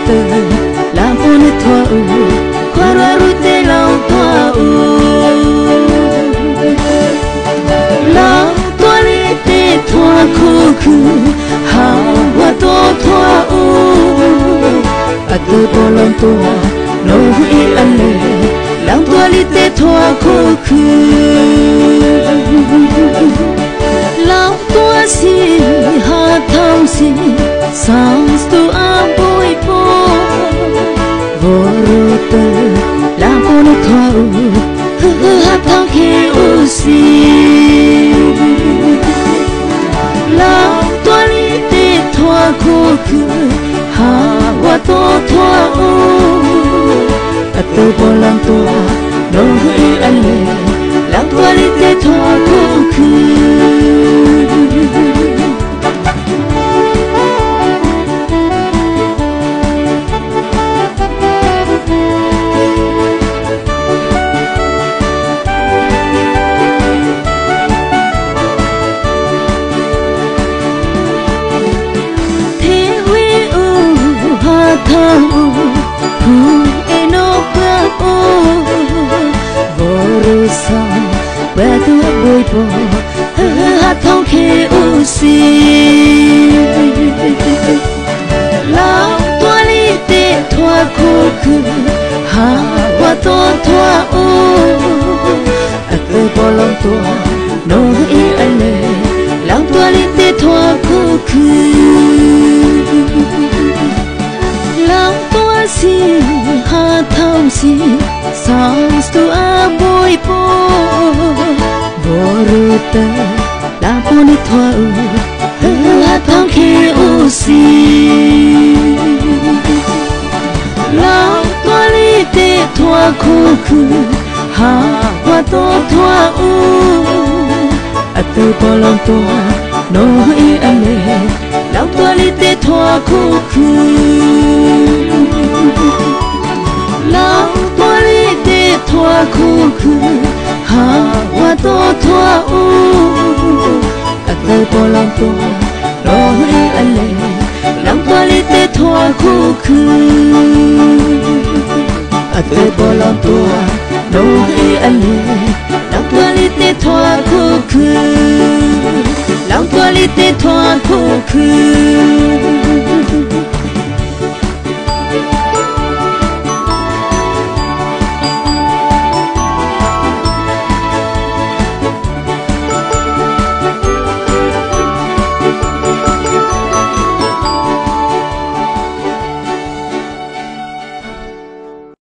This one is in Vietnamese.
tơ làm ôn thoa u qua ra rút tê lòng thoa u lòng toa li tê thoa khu khứ hào hoa tô thoa u à tơ bò lòng toa nô hui ăn lệ lòng toa li tê thoa khu khứ lòng toa si ha thong si sounds to a boy Vorota la pone thoa u ha thong khe u si la toa li te thoa khu khứ ha wa to thoa u a tu bo lam toa no hui an le la toa li te thoa khu khứ thang hu eno pa o vorosa ba tu boy po ha thong khe u si la toa li te thoa khu khứ ha wa to thoa o a tu bo long toa no i an le lang toa li te thoa khu khứ si ha thong si sounds to a boy po Vorota la pone thoa u ha thong khe u si la toa li te thoa khu khứ ha wa to thoa u a tu po long toa no i an le la toa li te thoa khu khứ lòng toa li te thoa khu khứ ha wa to thoa u a tơ po lòng toa no hui an le lòng toa li te thoa khu khứ a tơ po lòng toa no hui an le lòng toa li te thoa khu khứ lòng toa li te thoa khu khứ